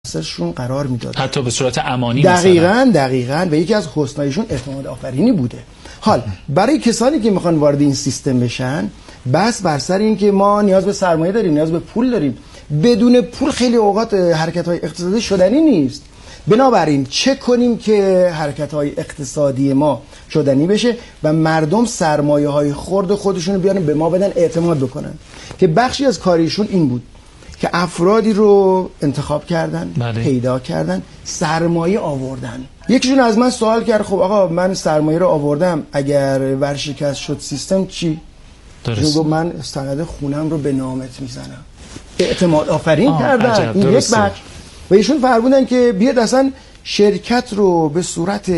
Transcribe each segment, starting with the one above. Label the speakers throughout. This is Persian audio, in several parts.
Speaker 1: شون قرار میداد،
Speaker 2: حتی به صورت امانی.
Speaker 1: دقیقاً و یکی از حسنایشون اعتماد آفرینی بوده. حال برای کسانی که میخوان وارد این سیستم بشن، بس بر سر این که ما نیاز به سرمایه داریم، نیاز به پول داریم. بدون پول خیلی اوقات حرکت‌های اقتصادی شدنی نیست. بنابراین چه کنیم که حرکت‌های اقتصادی ما شدنی بشه و مردم سرمایه‌های خرد خودشون رو بیارن به ما بدن، اعتماد بکنن. که بخشی از کاریشون این بود که افرادی رو انتخاب کردن، پیدا کردن، سرمایه آوردن. یکیشون از من سوال کرد خب آقا من سرمایه رو آوردم، اگر ورشکست شد سیستم چی؟ درست. گفت من سند خونم رو به نامت میزنم. اعتماد آفرین کردن. این یک بخش. و ایشون فرمودن که بیاد اصلا شرکت رو به صورت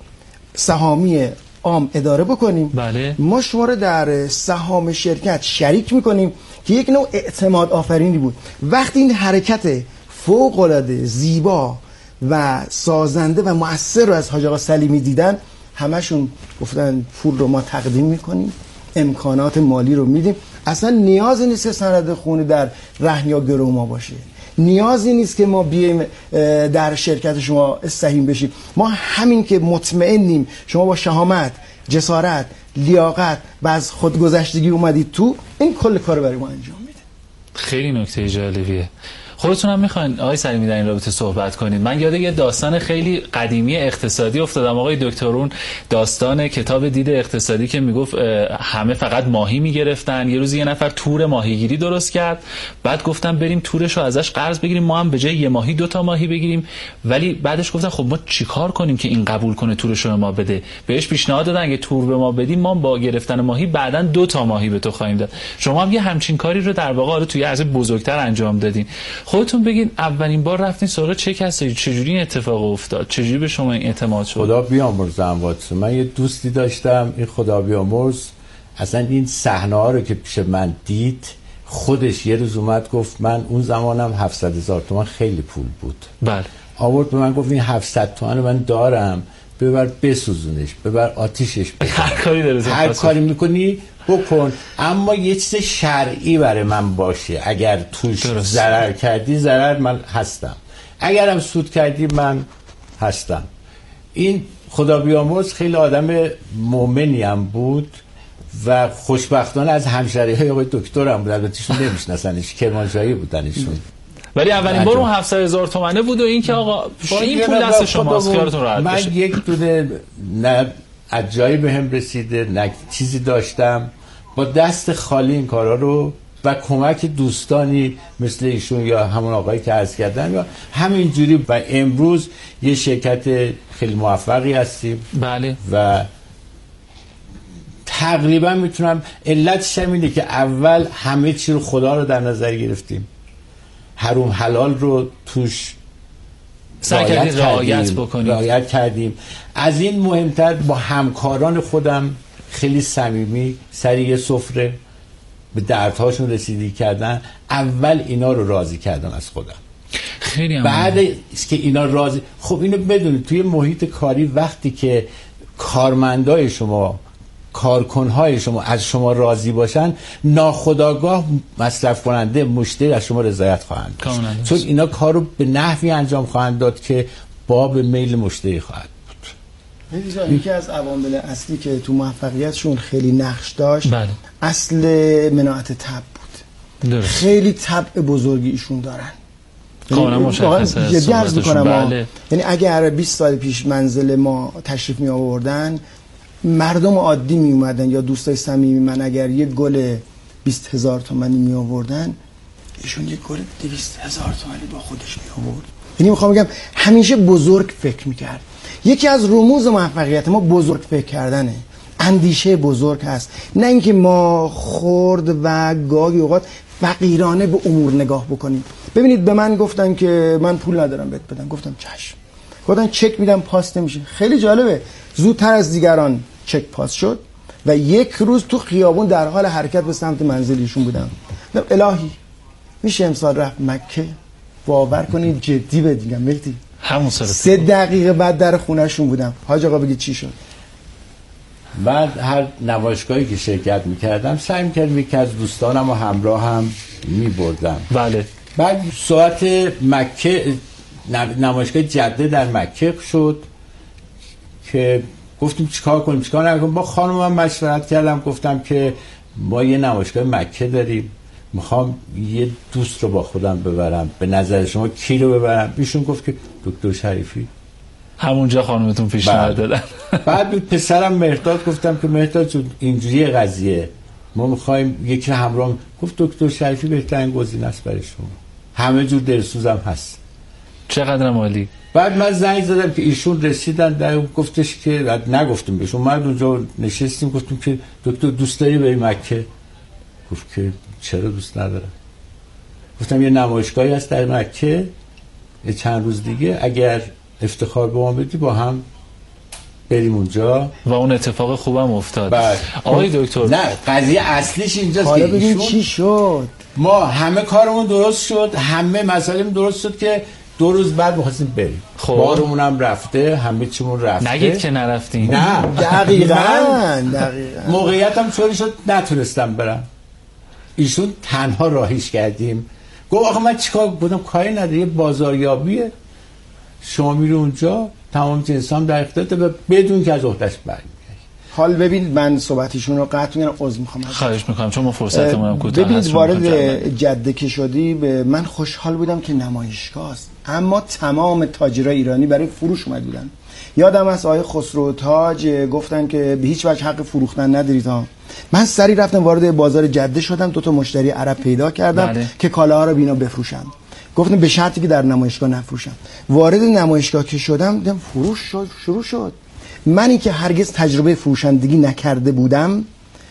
Speaker 1: سهامی عام اداره بکنیم.
Speaker 2: بله.
Speaker 1: ما شما رو در سهام شرکت شریک میکنیم که یک نوع اعتماد آفرینی بود. وقتی این حرکت فوق العاده زیبا و سازنده و مؤثر رو از حاج آقا سلیمی دیدن، همشون گفتن پول رو ما تقدیم میکنیم، امکانات مالی رو میدیم، اصلا نیازی نیست که سند خونه در رهن یا گرو ما باشه، نیازی نیست که ما بیایم در شرکت شما سهیم بشیم. ما همین که مطمئنیم شما با شهامت، جسارت، لیاقت و از خودگذشتگی اومدید تو، این کل کار برای ما انجام میده.
Speaker 2: خیلی نکته جالبیه. خودتون هم میخواین آقای سلیمی در این رابطه صحبت کنید؟ من یاد یه داستان خیلی قدیمی اقتصادی افتادم آقای دکترون، داستان کتاب دید اقتصادی که میگفت همه فقط ماهی میگرفتن. یه روز یه نفر تور ماهیگیری درست کرد، بعد گفتم بریم تورش رو ازش قرض بگیریم، ما هم به جای یه ماهی 2 ماهی بگیریم. ولی بعدش گفتن خب ما چیکار کنیم که این قبول کنه تورش رو ما بده؟ بهش پیشنهاد دادن اگه تور به ما بدیم ما با گرفتن ماهی بعداً 2 ماهی به تو خواهیم داد. شما هم یه همچین کاری رو در واقع توی عرض بزرگتر انجام دادین. خودتون بگین اولین بار رفتین سراغ چه کسایی، چجوری این اتفاق افتاد، چجوری به شما این اعتماد شد؟
Speaker 3: خدا بیامرزم واتسون. من یه دوستی داشتم، این خدا بیامرز، اصلا این صحنه ها رو که پیش من دید، خودش یه روز اومد گفت من اون زمانم 700,000 تومان خیلی پول بود.
Speaker 2: بله.
Speaker 3: آورد به من گفت این 700 تومان رو من دارم، ببر بسوزونش، ببر آتیشش بکن. هر کاری میکنی بکن، اما یه چیز شرعی برای من باشه. اگر توش ضرر کردی ضرر من هستم، اگرم سود کردی من هستم. این خدا بیامرز خیلی آدم مؤمنی هم بود و خوشبختانه از همشهری‌های آقای دکترم بود. البته ایشون نمیشناسنش، کرمانشاهی بودنشون.
Speaker 2: ولی اولین بار اون 700,000 تومانه بود و این که آقا این پول دست شماست، خیالتون راحت
Speaker 3: من
Speaker 2: بشه.
Speaker 3: یک دونه نه از جایی بهم رسیده نه چیزی داشتم، با دست خالی این کارا رو و کمک دوستانی مثل ایشون یا همون آقایی که عرض کردن یا همینجوری، و امروز یه شرکت خیلی موفقی هستیم.
Speaker 2: بله.
Speaker 3: و تقریبا میتونم علتش اینه که اول همه چی رو خدا رو در نظر گرفتیم، حروم حلال رو توش رعایت کردیم. از این مهمتر با همکاران خودم خیلی صمیمی سر یه سفره به دردهاشون رسیدگی کردن. اول اینا رو راضی کردم از خودم،
Speaker 2: خیلی
Speaker 3: بعد است که اینا راضی. خب اینو بدونید توی محیط کاری وقتی که کارمندای شما، کارکنهای شما از شما راضی باشن، ناخودآگاه مصرف کننده، مشتری از شما رضایت خواهند داشت، چون اینا کار رو به نحوی انجام خواهند داد که باب میل مشتری خواهد بود.
Speaker 1: یکی از عوامل اصلی که تو موفقیتشون خیلی نقش داشت،
Speaker 2: بله،
Speaker 1: اصل مناعت تب بود. درست. خیلی طبع بزرگی ایشون دارن،
Speaker 2: کاملا مشخصه.
Speaker 1: جدی عرض می‌کنم. بله. یعنی اگر 20 سال پیش منزل ما تشریف می آوردن، مردم عادی می اومدن یا دوستای صمیمی من اگر یک گل 20,000 تومانی می آوردن، ایشون یک گل 200,000 تومانی با خودش می آورد. یعنی میخوام بگم همیشه بزرگ فکر میکرد. یکی از رموز موفقیت ما بزرگ فکر کردنه، اندیشه بزرگ هست، نه اینکه ما خرد و گاهی اوقات فقیرانه به امور نگاه بکنیم. ببینید به من گفتن که من پول ندارم بهت بدم، گفتم چشم. گفتن چک میدم پاس نمیشه. خیلی جالبه، زودتر از دیگران چک پاس شد و یک روز تو خیابون در حال حرکت به سمت منزلیشون بودم. الهی میشه امسال رفت مکه؟ باور کنید جدی بهت میگم مهدی،
Speaker 2: همون
Speaker 1: 3 دقیقه بعد در خونهشون بودم. حاج آقا بگید چی شد؟
Speaker 3: بعد هر نمایشگاهی که شرکت میکردم سعی میکردم یکی از دوستانم و همراه هم میبردم.
Speaker 2: بله.
Speaker 3: بعد ساعت مکه نمایشگاه جده در مکه شد که گفتیم چیکار کنیم چیکار نکنیم. با خانمم مشورت کردم، گفتم که ما یه نمایشگاه مکه داریم، میخوام یه دوست رو با خودم ببرم، به نظر شما کی رو ببرم؟ ایشون گفت که دکتر شریفی.
Speaker 2: همونجا خانمتون پیشنهاد دادن.
Speaker 3: بعد به پسرم مهرداد گفتم که مهرداد جون اینجوری قضیه، ما میخوایم یکی همراه. گفت دکتر شریفی بهترین گزینه است برای شما، همه جور دلسوزم هست.
Speaker 2: چقدر عالی.
Speaker 3: بعد من زنگ زدم که ایشون رسیدن، در گفتش که نگفتیم بهشون، من اونجا نشستیم گفتیم که دکتر دوست داری بری مکه؟ گفت که چرا دوست ندارم. گفتم یه نمایشگاهی هست در مکه، چند روز دیگه اگر افتخار به ما بدی با هم بریم اونجا.
Speaker 2: و اون اتفاق خوبم افتاد.
Speaker 3: آقای
Speaker 2: دکتر
Speaker 3: نه قضیه اصلیش اینجاست
Speaker 1: حالا
Speaker 3: که
Speaker 1: ببین چی شد.
Speaker 3: ما همه کارمون درست شد، همه مسائلمون درست شد که 2 روز بعد می‌خواستیم بریم. بارمون هم رفته، همه چیمون رفته.
Speaker 2: نگید که نرفتین.
Speaker 3: نه
Speaker 1: دقیقاً
Speaker 3: موقعیتم طوری شد نتونستم برم. ایشون تنها راهیش کردیم. گفت آخه من چیکار بودم؟ کاری نداره، یه بازاریابیه، شما میری اونجا تمام جنسام در اختیارت و بدون که از عهده‌اش برمی‌گردی.
Speaker 1: حال ببینید من صحبتشون رو قطع می‌کنم، عذر می‌خوام.
Speaker 2: خواهش می‌کنم چون ما فرصتمون هم کوتاه هست.
Speaker 1: ببینید وارد جده که شدی من خوشحال بودم که نمایشگاه است، اما تمام تاجرای ایرانی برای فروش اومد بودن. یادم از آقای خسرو تاج گفتن که به هیچ وجه حق فروختن ندارید ها. من سری رفتم وارد بازار جده شدم، 2 تا مشتری عرب پیدا کردم که کالاها رو بینا بفروشم. گفتم به شرطی که در نمایشگاه نفروشم. وارد نمایشگاه که شدم دیدم فروش شروع شد. منی که هرگز تجربه فروشندگی نکرده بودم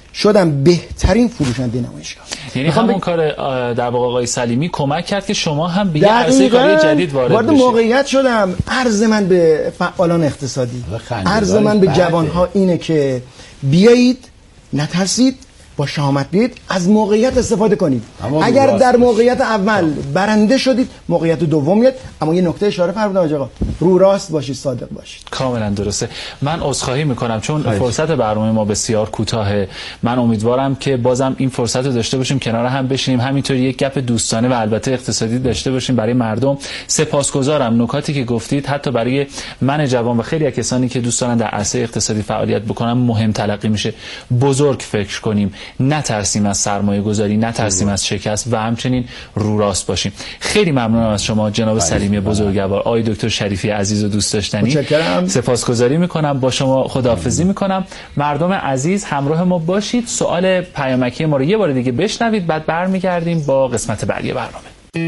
Speaker 1: شدم بهترین فروشنده نمایشگاه.
Speaker 2: یعنی همون کار در واقع آقای سلیمی کمک کرد که شما هم به یه عرصه کاری جدید وارد بشید.
Speaker 1: موقعیت شدم. عرض من به فعالان اقتصادی، عرض من به جوانها اینه که بیایید، نترسید، با شهامت بیایید، از موقعیت استفاده کنید. اگر در موقعیت اول برنده شدید، موقعیت دوم میاد. اما یه نکته اشاره فرمودم آقا، رو راست باشید، صادق باشید.
Speaker 2: کاملا درسته. من عذرخواهی میکنم چون فرصت برنامه ما بسیار کوتاهه. من امیدوارم که بازم این فرصت رو داشته باشیم، کنار هم بشینیم، همینطوری یک گپ دوستانه و البته اقتصادی داشته باشیم برای مردم. سپاسگزارم. نکاتی که گفتید حتی برای من جوان و خیلی از کسانی که دوست دارن در عرصه اقتصادی فعالیت بکنن مهم تلقی میشه. بزرگ فکر کنیم، نترسیم از سرمایه گذاری، نترسیم از شکست و همچنین رو راست باشیم. خیلی ممنونم از شما جناب سلیمی بزرگوار، آقای دکتر شریفی عزیز و دوست داشتنی. سپاسگزاری میکنم، با شما خداحافظی میکنم. مردم عزیز همراه ما باشید، سوال پیامکی ما رو یه بار دیگه بشنوید، بعد برمیگردیم با قسمت بعدی برنامه.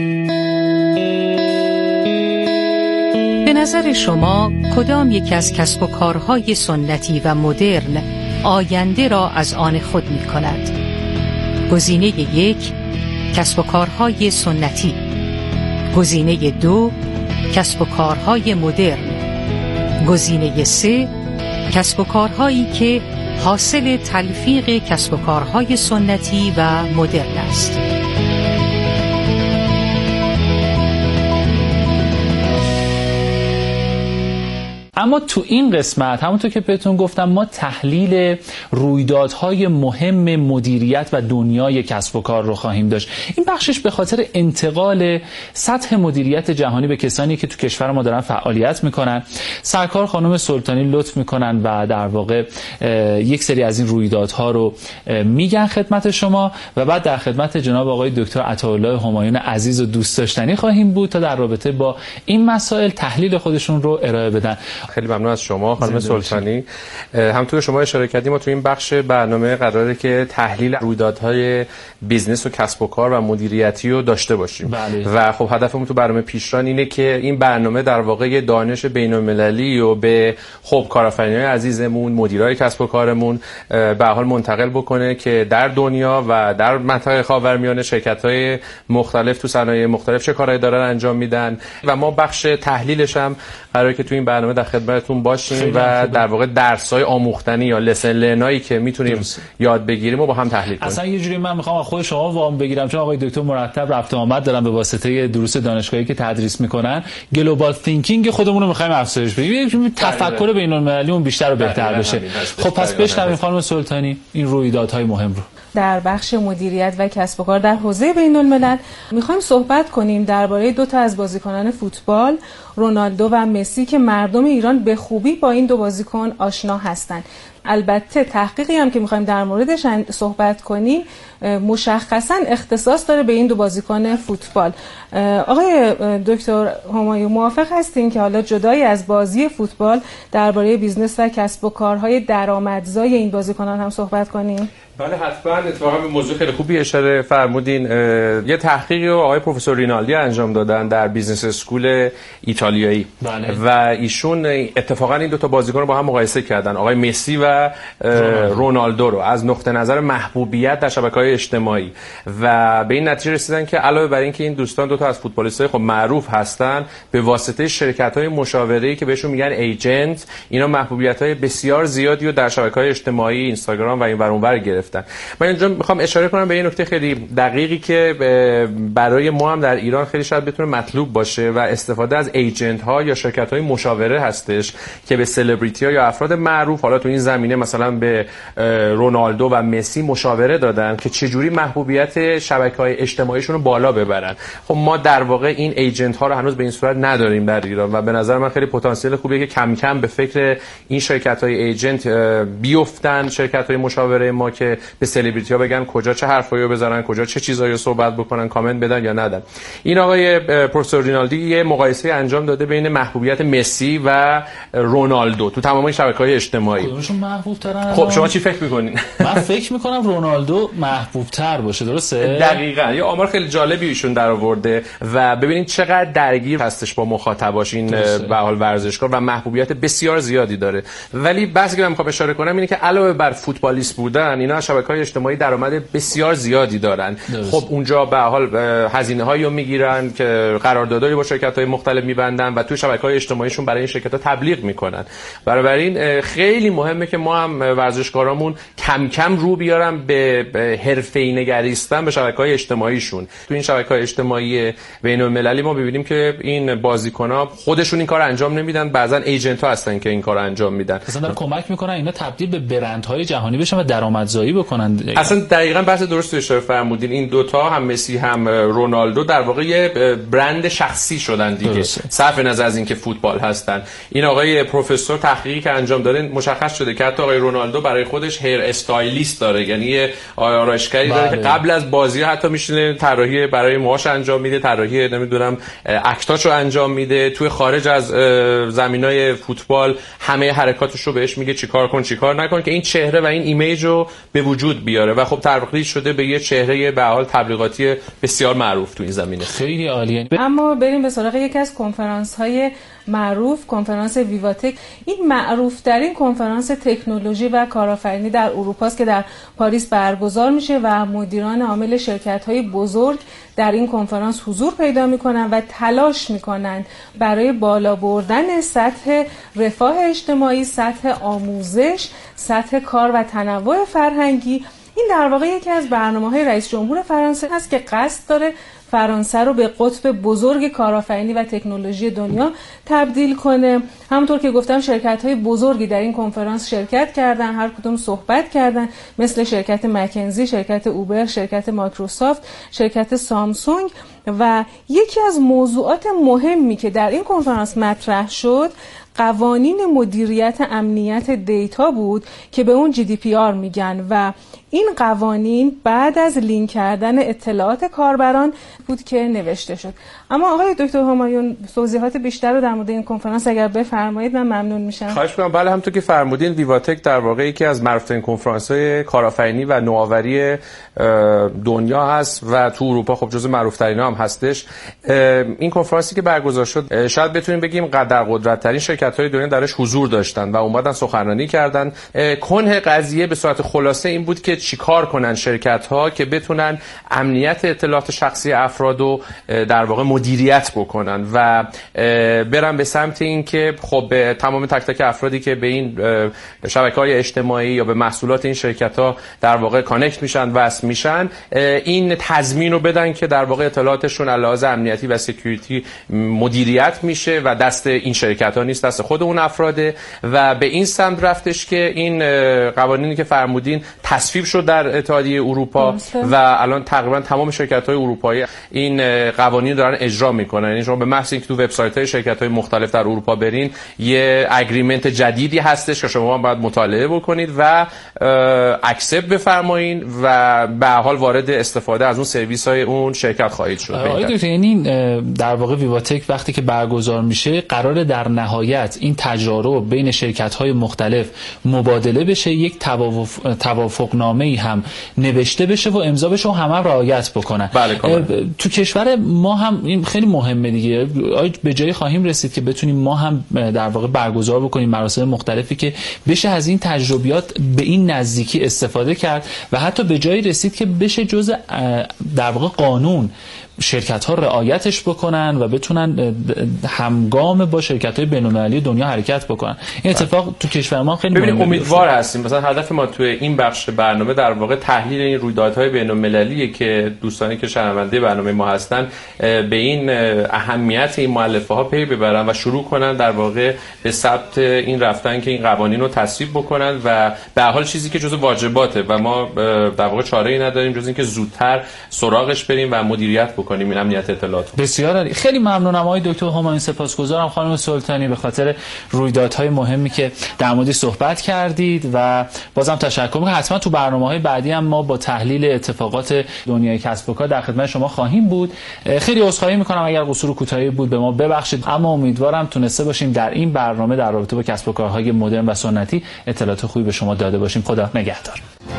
Speaker 4: به نظر شما کدام یک از کسب و کارهای سنتی و مدرن آینده را از آن خود می کند؟ گزینه 1 کسب و کارهای سنتی، گزینه 2 کسب و کارهای مدرن، گزینه 3 کسب و کارهایی که حاصل تلفیق کسب و کارهای سنتی و مدرن است.
Speaker 2: اما تو این قسمت همونطور که بهتون گفتم ما تحلیل رویدادهای مهم مدیریت و دنیای کسب و کار رو خواهیم داشت. این بخشش به خاطر انتقال سطح مدیریت جهانی به کسانی که تو کشور ما دارن فعالیت میکنن. سرکار خانم سلطانی لطف میکنن و در واقع یک سری از این رویدادها رو میگن خدمت شما و بعد در خدمت جناب آقای دکتر عطاالله همایون عزیز و دوست داشتنی خواهیم بود تا در رابطه با این مسائل تحلیل خودشون رو ارائه بدن.
Speaker 5: خیلی ممنون از شما خانم سلطانی. همونطور که شما اشاره کردیم ما تو این بخش برنامه قراره که تحلیل رویدادهای بیزنس و کسب و کار و مدیریتی رو داشته باشیم.
Speaker 2: بله.
Speaker 5: و خب هدفمون تو برنامه پیشران اینه که این برنامه در واقع دانش بین‌المللی و به خب کارآفرینای عزیزمون، مدیرای کسب و کارمون به حال منتقل بکنه که در دنیا و در منطقه خاورمیانه شرکت‌های مختلف تو صنایع مختلف چه کارهایی دارن انجام میدن و ما بخش تحلیلش هم قراره که تو این برنامه در خدمتتون باشیم و در واقع درس‌های آموختنی یا لسن لرنایی که میتونیم یاد بگیریم و با هم تحلیل کنیم.
Speaker 2: اصلا یه جوری من میخوام از خود شما وام بگیرم چون آقای دکتر مرتب رفت و آمد دارن به واسطه دروس دانشگاهی که تدریس میکنن. گلوبال تینکینگ خودمون رو میخوایم افزایش بدیم، تفکر بین‌المللیمون بیشتر و بهتر بشه. خب پس بشنویم خانم سلطانی این رویدادهای مهم رو.
Speaker 6: در بخش مدیریت و کسب و کار در حوزه بین‌الملل. میخوایم صحبت کنیم درباره دو تا از بازیکنان فوتبال، رونالدو و مسی، که مردم ایران به خوبی با این دو بازیکن آشنا هستند. البته تحقیقی هم که میخوایم در موردش صحبت کنیم مشخصا اختصاص داره به این دو بازیکن فوتبال. آقای دکتر همایون موافق هستین که حالا جدای از بازی فوتبال درباره بیزنس و کسب و کارهای درآمدزای این بازیکنان هم صحبت کنیم؟
Speaker 5: بله حتما. اتفاقا به موضوع خیلی خوبی اشاره فرمودین. یه تحقیقی رو آقای پروفسور رینالدی انجام دادن در بیزنس اسکول ایتالیایی.
Speaker 2: بله.
Speaker 5: و ایشون اتفاقا این دو تا بازیکن رو با هم مقایسه کردن، آقای مسی و رونالدو رو، از نقطه نظر محبوبیت در شبکه‌های اجتماعی، و به این نتیجه رسیدن که علاوه بر اینکه این دوستان دو تا از فوتبالیست‌های خب معروف هستن، به واسطه شرکت‌های مشاوره‌ای که بهشون میگن ایجنت، اینا محبوبیت‌های بسیار زیادی رو در شبکه‌های اجتماعی، اینستاگرام و این ور اون ور گرفتن. من اینجا میخوام اشاره کنم به این نکته خیلی دقیقی که برای ما هم در ایران خیلی شاید بتونه مطلوب باشه و استفاده از ایجنت ها یا شرکت های مشاوره هستش که به سلبریتی ها یا افراد معروف، حالا تو این زمینه مثلا به رونالدو و مسی مشاوره دادن که چجوری محبوبیت شبکه‌های اجتماعیشون رو بالا ببرن. خب ما در واقع این ایجنت ها رو هنوز به این صورت نداریم در ایران و به نظر من خیلی پتانسیل خوبیه که کم کم به فکر این شرکت های ایجنت بیفتن، شرکت های مشاوره ما، که به سلبریتی ها بگن کجا چه حرفایی رو بزنن، کجا چه چیزایی رو صحبت بکنن، کامنت بدن یا ندن. این آقای پروفسور رینالدی یه مقایسه انجام داده بین محبوبیت مسی و رونالدو تو تمام شبکه‌های اجتماعی.
Speaker 2: کدومشون محبوب ترن؟
Speaker 5: خب شما چی فکر می‌کنین؟
Speaker 2: من فکر می‌کنم رونالدو محبوب تر باشه. درسته؟
Speaker 5: دقیقاً. یه آمار خیلی جالبی ایشون در آورده و ببینید چقدر درگیر هستش با مخاطباش این به حال ورزشکار و محبوبیت بسیار زیادی داره. ولی بحثی که من می‌خوام اشاره کنم اینه که علاوه بر فوتبالیست بودن، اینا شبکه‌های اجتماعی درآمد بسیار زیادی دارن. خب اونجا به حال هزینه‌هایی رو میگیرن که قراردادایی با شرکت‌های مختلف می‌بندن و تو شبکه‌های اجتماعیشون برای این شرکت‌ها تبلیغ می‌کنن. بنابراین خیلی مهمه که ما هم ورزشکارامون کم کم رو بیارن به حرفه‌ای نگریستن به شبکه‌های اجتماعیشون. تو این شبکه‌های اجتماعی بین‌المللی ما می‌بینیم که این بازیکن‌ها خودشون این کارو انجام نمیدن، بعضن ایجنت‌ها هستن که این کارو انجام میدن.
Speaker 2: مثلا کمک می‌کنن اینا تبدیل به برندهای جهانی بشن و درآمدزایی بکنن.
Speaker 5: اصلا دقیقاً بحث درست اشاره فرمودین. این دوتا هم مسی هم رونالدو در واقع یه برند شخصی شدن دیگه، صرف نظر از اینکه فوتبال هستن. این آقای پروفسور تحقیقی که انجام داره مشخص شده که حتی آقای رونالدو برای خودش هیر استایلیست داره، یعنی یه آرایشگری داره که قبل از بازی حتی میشینه طراحی برای موهاش انجام میده، طراحی نمیدونم اکتاشو انجام میده، توی خارج از زمینای فوتبال همه حرکاتش رو بهش میگه چیکار کن چیکار نکن که این چهره و این ایمیج رو به وجود بیاره و خب تبدیل شده به یه چهره به حال تبلیغاتی بسیار معروف تو این زمینه.
Speaker 2: خیلی عالیه.
Speaker 6: اما بریم به سراغ یکی از کنفرانس‌های معروف، کنفرانس ویواتک. این معروف ترین کنفرانس تکنولوژی و کارآفرینی در اروپا است که در پاریس برگزار میشه و مدیران عامل شرکت‌های بزرگ در این کنفرانس حضور پیدا میکنن و تلاش میکنن برای بالا بردن سطح رفاه اجتماعی، سطح آموزش، سطح کار و تنوع فرهنگی. این در واقع یکی از برنامه‌های رئیس جمهور فرانسه هست که قصد داره فرانسه رو به قطب بزرگ کارآفرینی و تکنولوژی دنیا تبدیل کنه. همونطور که گفتم شرکت‌های بزرگی در این کنفرانس شرکت کردن، هر کدوم صحبت کردن، مثل شرکت مکنزی، شرکت اوبر، شرکت مایکروسافت، شرکت سامسونگ. و یکی از موضوعات مهمی که در این کنفرانس مطرح شد قوانین مدیریت امنیت دیتا بود که به اون GDPR میگن و این قوانین بعد از لینک کردن اطلاعات کاربران بود که نوشته شد. اما آقای دکتر همایون توضیحات بیشتر رو در مورد این کنفرانس اگر بفرمایید من ممنون میشم.
Speaker 5: خواهش می‌کنم. بله همونطور که فرمودین ویواتک در واقع یکی از معروف‌ترین کنفرانس‌های کارآفرینی و نوآوری دنیا هست و تو اروپا خب جزو معروف‌ترین‌ها هم هستش. این کنفرانسی که برگزار شد شاید بتونیم بگیم در قدرت‌ترین شرکت‌های دنیا درش حضور داشتن و اومدن سخنرانی کردن. کنه قضیه به صورت خلاصه این بود که چیکار کنن شرکت‌ها که بتونن امنیت اطلاعات شخصی افراد رو در واقع مدیریت بکنن و برن به سمت این که خب تمام تک تک افرادی که به این شبکه‌های اجتماعی یا به محصولات این شرکت‌ها در واقع کانکت میشن وصل میشن این تضمین رو بدن که در واقع اطلاعاتشون علاوه امنیتی و سکیوریتی مدیریت میشه و دست این شرکت‌ها نیست، دست خود اون افراده و به این سمت رفتش که این قوانینی که فرمودین تصویب شد در اتحادیه اروپا و الان تقریبا تمام شرکت‌های اروپایی این قوانین دارن اجرا میکنن. یعنی شما به محض اینکه تو وبسایت‌های شرکت‌های مختلف در اروپا برین یه اگریمنت جدیدی هستش که شما باید مطالعه بکنید و اکسپت بفرمایید و به حال وارد استفاده از اون سرویس‌های اون شرکت خواهید شد.
Speaker 2: آقای دکتر، یعنی در واقع ویواتک وقتی که برگزار میشه قراره در نهایت این تجارب بین شرکت‌های مختلف مبادله بشه، یک توافقنامه‌ای هم نوشته بشه و امضا بشه و همه رعایت بکنن.
Speaker 5: بله
Speaker 2: تو کشور ما هم این خیلی مهمه دیگه. به جایی خواهیم رسید که بتونیم ما هم در واقع برگزار بکنیم مراسم مختلفی که بشه از این تجربیات به این نزدیکی استفاده کرد و حتی به جایی رسید که بشه جزء در واقع قانون شرکت ها رعایتش بکنن و بتونن همگام با شرکت های بین‌المللی دنیا حرکت بکنن. این اتفاق تو کشور ما خیلی
Speaker 5: مهمه. امیدوار هستیم. مثلا هدف ما توی این بخش برنامه در واقع تحلیل این رویدادهای بین‌المللیه که دوستانی که شنونده برنامه ما هستن به این اهمیت این مؤلفه ها پی ببرن و شروع کنن در واقع به ثبت این رفتن که این قوانین رو تصویب بکنن و به هر حال چیزی که جزء واجباته و ما در واقع چاره‌ای نداریم جز اینکه زودتر سراغش بریم و مدیریت بکنیم این امنیت اطلاعات.
Speaker 2: بسیار عالی. خیلی ممنونم آقای دکتر همایون، سپاسگزارم خانم سلطانی به خاطر رویدادهای مهمی که در موردش صحبت کردید و بازم تشکر می‌کنم. حتما تو برنامه‌های بعدی هم ما با تحلیل اتفاقات دنیای کسب و کار در خدمت شما خواهیم بود. خیلی عذرخواهی می‌کنم اگر قصور کوتاهی بود به ما ببخشید، اما امیدوارم تونسته باشیم در این برنامه در رابطه با کسب و کارهای مدرن و سنتی اطلاعات خوبی به شما داده باشیم. خدا نگهدار.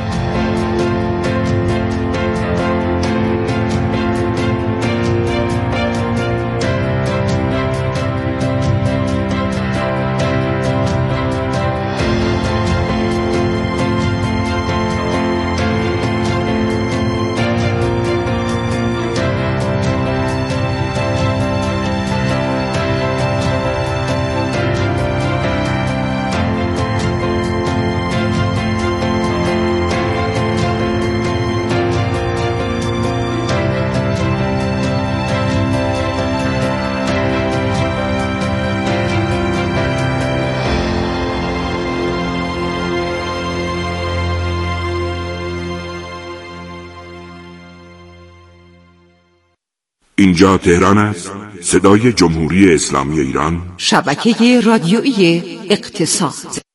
Speaker 7: اینجا تهران است، صدای جمهوری اسلامی ایران،
Speaker 8: شبکه رادیویی اقتصاد.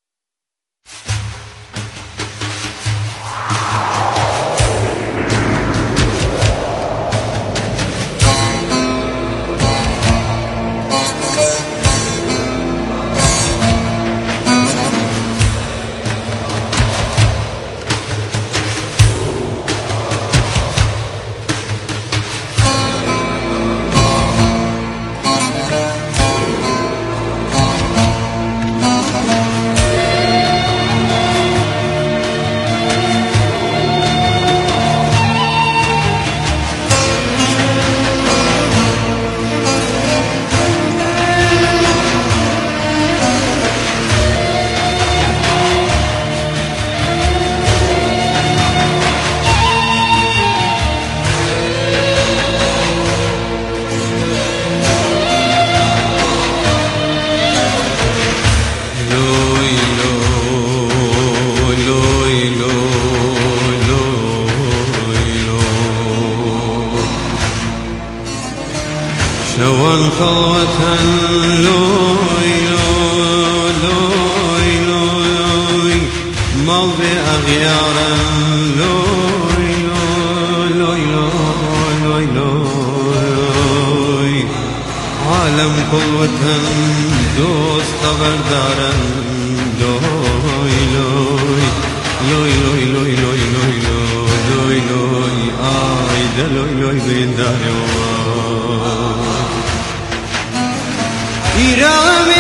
Speaker 9: شوان خلوة لوي لوي لوي مال بأغيارا لوي لوي لوي لوي عالم قوة دوست بردارا لوي لوي لوي لوي لوي لوي لوي لوي آيدا لوي لوي بيداري İrami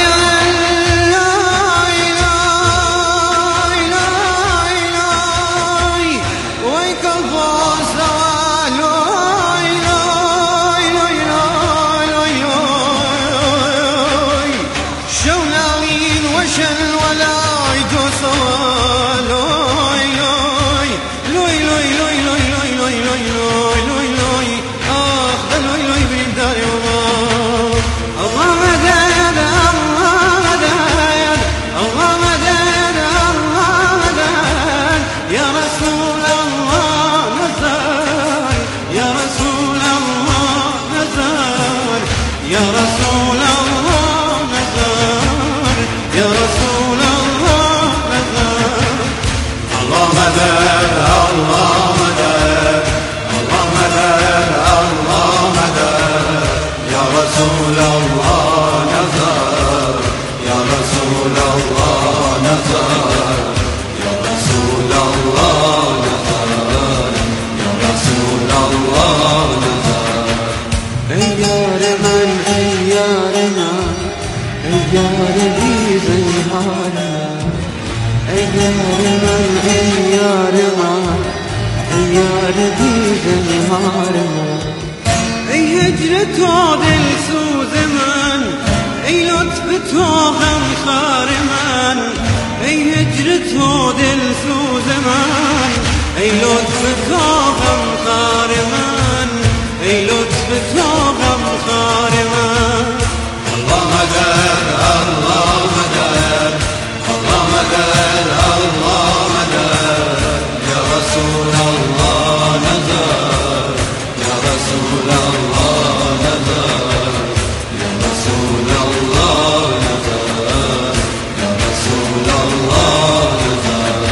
Speaker 9: یار بی زنهار من، ای یار من ای یار من، ای یار بی زنهار من. ای هجر تو دل سوز من، ای لطف تو غمخوار من، ای هجر تو دل سوز من، ای لطف تو غمخوار من، ای لطف تو غمخوار من. الله مدد الله مدد الله مدد الله مدد یا رسول الله نظر یا رسول الله نظر یا رسول الله نظر یا رسول الله نظر.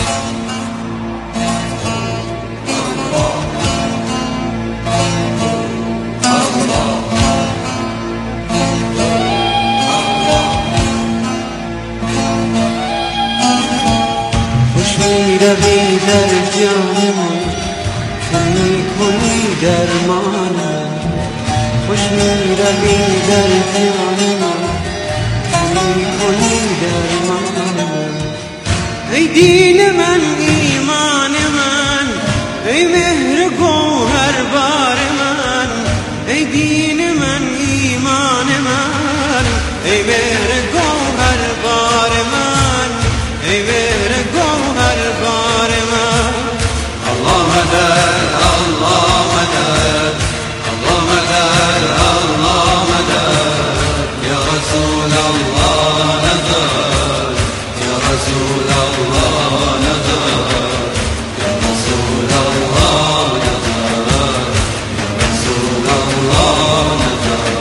Speaker 9: میروی در جان من که میکنی درمان من، خوش میروی در جان من که میکنی درمان من. ای دین من ایمان من، ای مهر گوهر بار من، ای دین من ایمان من، ای مهر گوهر بار من، ای مهر گوهر بار من. الله مدد الله مدد الله مدد الله مدد یا رسول الله نظر یا رسول الله نظر یا رسول الله نظر یا رسول الله نظر.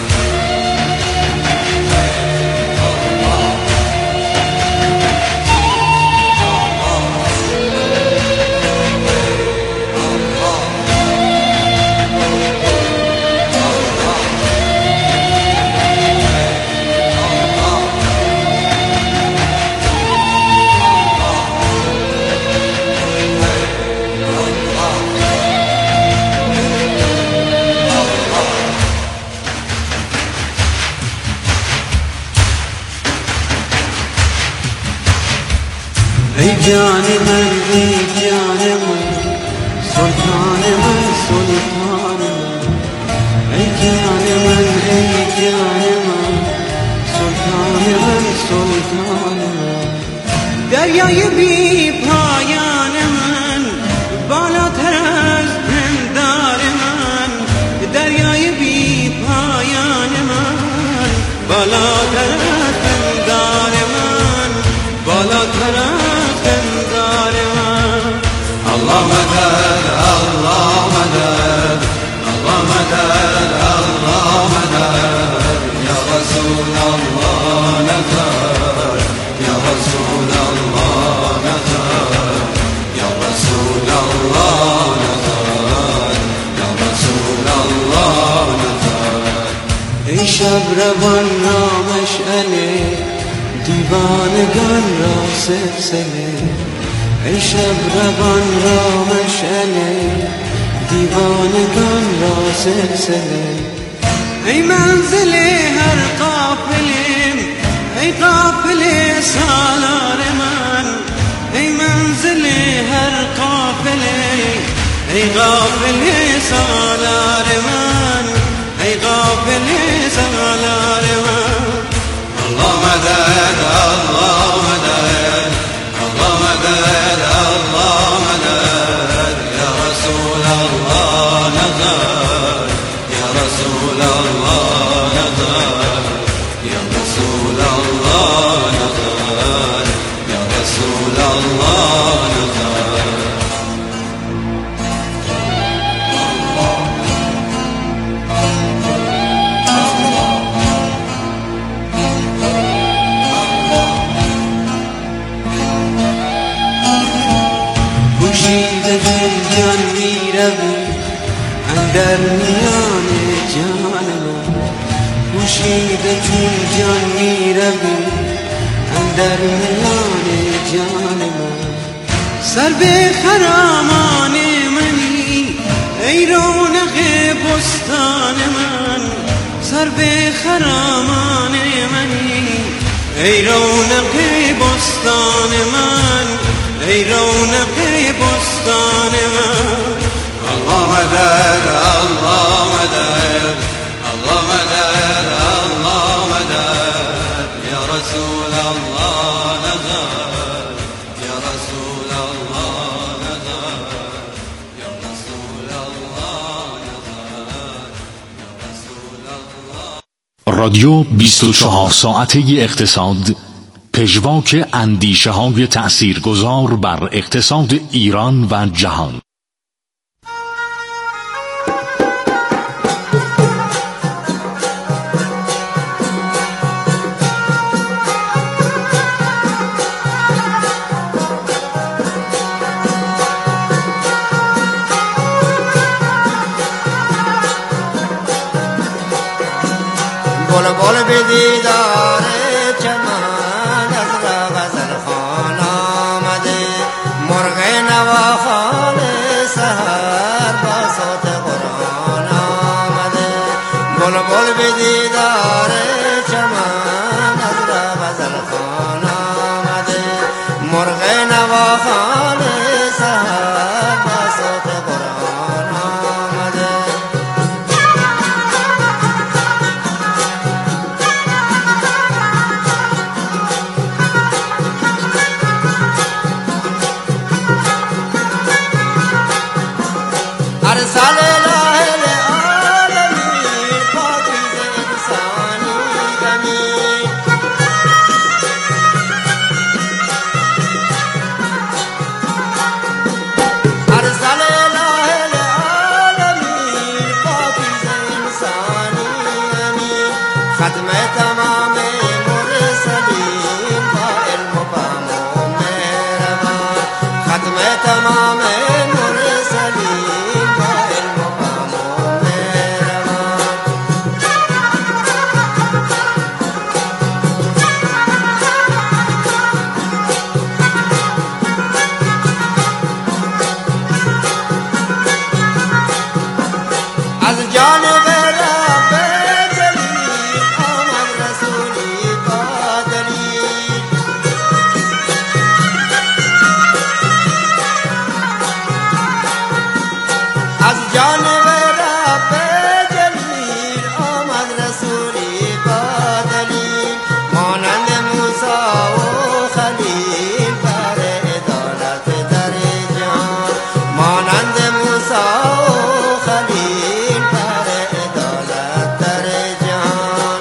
Speaker 9: ای جان من ای جان من، سلطان من سلطان من، ای جان من ای جان من، سلطان من سلطان من. دریای بی پایان من بالاتر از پندار من، دریای بی پایان من بالاتر از پندار من، بالاتر از پندار من. الله مدد الله مدد الله مدد الله مدد یا رسول الله نظر یا رسول الله نظر یا رسول الله نظر یا رسول الله نظر. ای شب روان را مشعله، دیوانگان را سلسله، ای شب روان را مشعله، دیوانگان را سلسله. ای منزل هر قافله، ای قافله سالار من، ای منزل هر قافله، ای قافله سالار من، ای قافله سالار من. الله مدد الله مدد الله مدد الله مدد یا رسول الله نظر یا رسول الله نظر یا رسول الله نظر یا رسول الله نظر. پوشیده جان میروی اندر میان جان من، پوشیده جان میروی اندر میان جان من. سر به خرامان منی ای رونق بستان من، سر به خرامان منی ای رونق بستان من، ای رونق بستان من. الله مدد، الله مدد، الله مدد، الله مدد، یا رسول الله نظر، یا رسول الله نظر، یا رسول الله نظر، یا رسول الله.
Speaker 10: رادیو 24 ساعته اقتصاد، پژواک اندیشه های تأثیرگذار بر اقتصاد ایران و جهان.
Speaker 9: بلبل به دیدار چمن از را غزل خوان آمده، مرغ نواخوان سحر با صوت قرآن آمده. بلبل به دیدار چمن از را غزل خوان آمده، مرغ نواخوان سحر با صوت قرآن آمده. ارسال الهی للعالمین پاکیز انسانی امین. ارسال الهی للعالمین پاکیز انسانی امین. ختم تمام مرسلین با علم و فهم و مهربان. ختم تمام مرسلین از جانب رب جلیل آمد رسولی با دلیل. از جانب رب جلیل آمد رسولی با دلیل. مانند موسی و خلیل بر عدالت در جهان. مانند موسی و خلیل بر عدالت در جهان.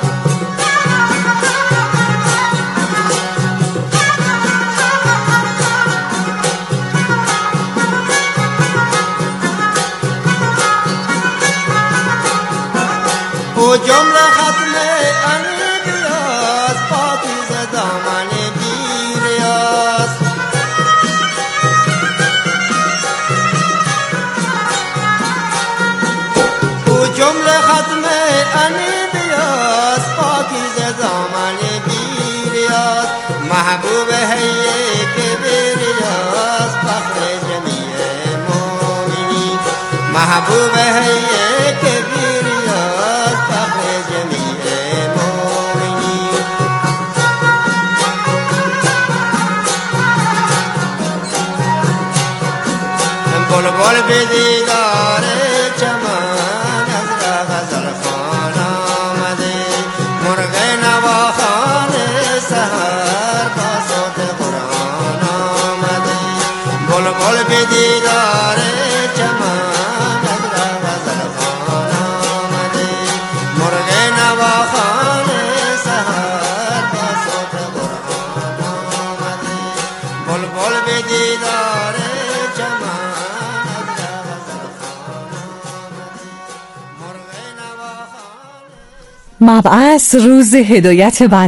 Speaker 9: او جمله ختم انبیاست، پاکیزه دامن بیریاست. او جمله ختم انبیاست، پاکیزه دامن بیریاست. محبوب هی کبریاست، فخر جمیع مومنین. محبوب هی کبریاست، فخر جمیع مومنین. بلبل به دیدار چمن از را غزل خوان آمده، مرغ نواخوان سحر با صوت قرآن آمده. بلبل به دیدار چمن از را غزل خوان آمده، مرغ نواخوان سحر با صوت قرآن آمده. بلبل به دیدار چمن از را غزل خوان آمده، مرغ نواخوان.
Speaker 11: مبعث روز هدایت بنده